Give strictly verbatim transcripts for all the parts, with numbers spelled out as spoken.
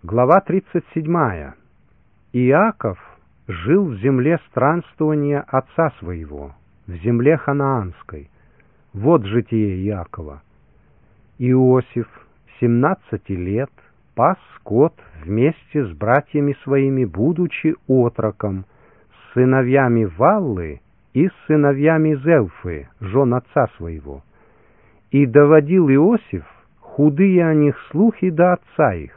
Глава тридцать седьмая. Иаков жил в земле странствования отца своего, в земле ханаанской. Вот житие Иакова. Иосиф семнадцати лет пас скот вместе с братьями своими, будучи отроком, с сыновьями Валлы и с сыновьями Зелфы, жен отца своего. И доводил Иосиф худые о них слухи до отца их.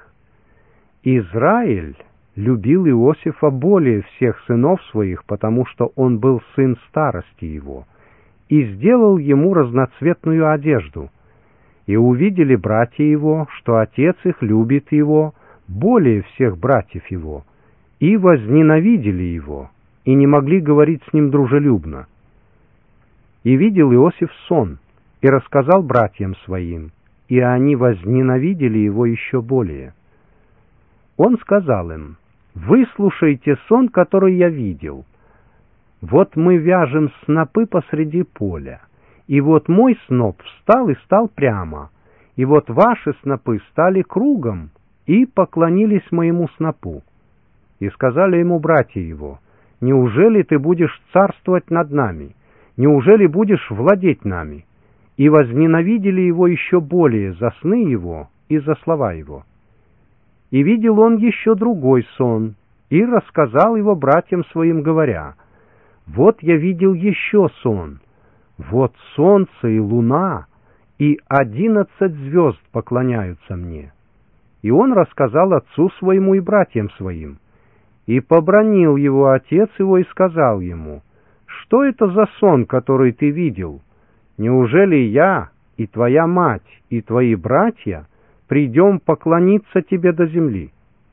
Израиль любил Иосифа более всех сынов своих, потому что он был сын старости его, и сделал ему разноцветную одежду. И увидели братья его, что отец их любит его более всех братьев его, и возненавидели его, и не могли говорить с ним дружелюбно. И видел Иосиф сон, и рассказал братьям своим, и они возненавидели его еще более. Он сказал им: «Выслушайте сон, который я видел. Вот мы вяжем снопы посреди поля, и вот мой сноп встал и стал прямо, и вот ваши снопы стали кругом и поклонились моему снопу». И сказали ему братья его: «Неужели ты будешь царствовать над нами? Неужели будешь владеть нами?» И возненавидели его еще более за сны его и за слова его. И видел он еще другой сон, и рассказал его братьям своим, говоря: «Вот я видел еще сон. Вот солнце и луна, и одиннадцать звезд поклоняются мне». И он рассказал отцу своему и братьям своим. И побранил его отец его и сказал ему: «Что это за сон, который ты видел? Неужели я и твоя мать и твои братья придем поклониться тебе до земли?»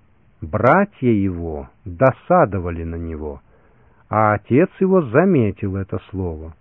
Братья его досадовали на него, а отец его заметил это слово.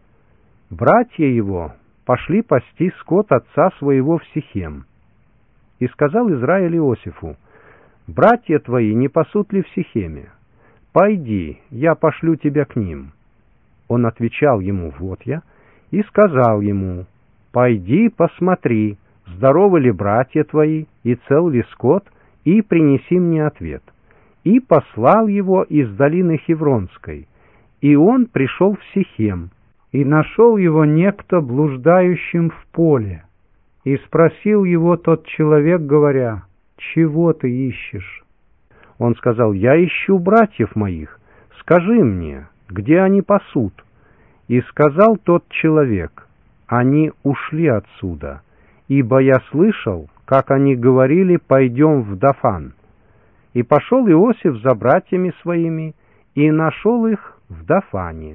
Братья его пошли пасти скот отца своего в Сихем. И сказал Израиль Иосифу: «Братья твои не пасут ли в Сихеме? Пойди, я пошлю тебя к ним». Он отвечал ему: «Вот я», и сказал ему: «Пойди, посмотри, здоровы ли братья твои, и цел ли скот, и принеси мне ответ». И послал его из долины Хевронской, и он пришел в Сихем, и нашел его некто блуждающим в поле, и спросил его тот человек, говоря: «Чего ты ищешь?» Он сказал: «Я ищу братьев моих, скажи мне, где они пасут». И сказал тот человек: «Они ушли отсюда, ибо я слышал, как они говорили: пойдем в Дафан». И пошел Иосиф за братьями своими, и нашел их в Дафане.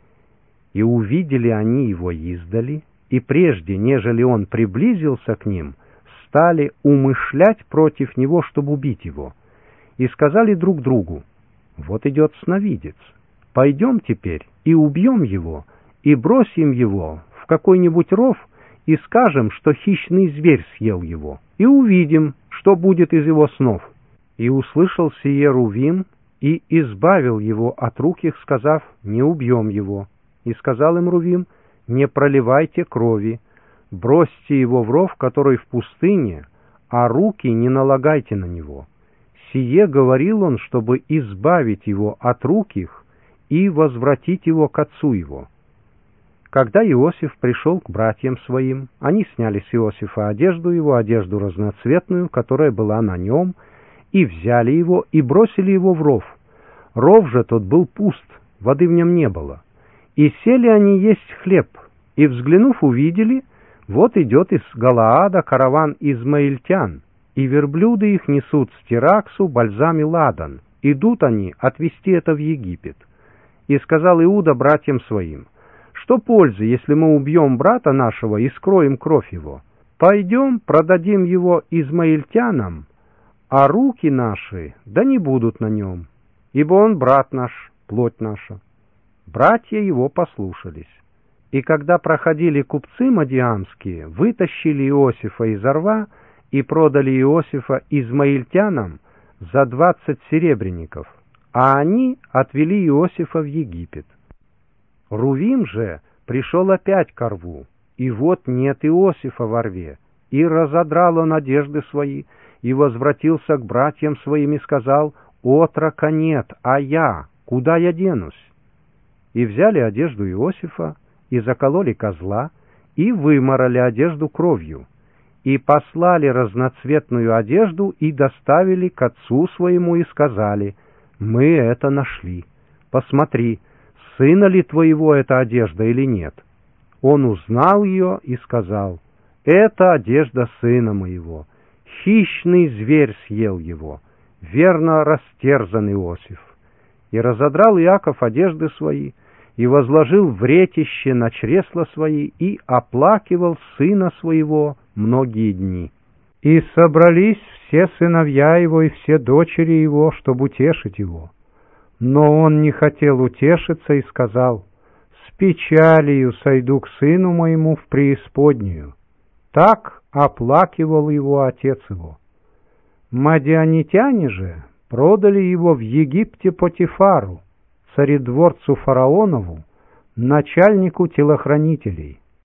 И увидели они его издали, и прежде, нежели он приблизился к ним, стали умышлять против него, чтобы убить его. И сказали друг другу: «Вот идет сновидец, пойдем теперь и убьем его, и бросим его в какой-нибудь ров, и скажем, что хищный зверь съел его, и увидим, что будет из его снов». И услышал сие Рувим, и избавил его от рук их, сказав: «Не убьем его». И сказал им Рувим: «Не проливайте крови, бросьте его в ров, который в пустыне, а руки не налагайте на него». Сие говорил он, чтобы избавить его от рук их и возвратить его к отцу его. Когда Иосиф пришел к братьям своим, они сняли с Иосифа одежду его, одежду разноцветную, которая была на нем, и взяли его, и бросили его в ров. Ров же тот был пуст, воды в нем не было. И сели они есть хлеб, и, взглянув, увидели: вот идет из Галаада караван измаильтян, и верблюды их несут стираксу, бальзам и ладан. Идут они отвезти это в Египет. И сказал Иуда братьям своим: «Что пользы, если мы убьем брата нашего и скроем кровь его? Пойдем, продадим его измаильтянам, а руки наши да не будут на нем, ибо он брат наш, плоть наша». Братья его послушались. И когда проходили купцы мадиамские, вытащили Иосифа из рва и продали Иосифа измаильтянам за двадцать серебряников, а они отвели Иосифа в Египет. Рувим же пришел опять ко рву, и вот нет Иосифа во рве, и разодрал он одежды свои, и возвратился к братьям своим и сказал: «Отрока нет, а я, куда я денусь?» И взяли одежду Иосифа, и закололи козла, и вымарали одежду кровью, и послали разноцветную одежду, и доставили к отцу своему, и сказали: «Мы это нашли. Посмотри, сына ли твоего эта одежда или нет?» Он узнал ее и сказал: «Это одежда сына моего. Хищный зверь съел его, верно растерзан Иосиф». И разодрал Иаков одежды свои, и возложил вретище на чресла свои, и оплакивал сына своего многие дни. И собрались все сыновья его и все дочери его, чтобы утешить его. Но он не хотел утешиться и сказал: «С печалью сойду к сыну моему в преисподнюю». Так оплакивал его отец его. Мадианитяне же продали его в Египте Потифару, царедворцу фараонову, начальнику телохранителей.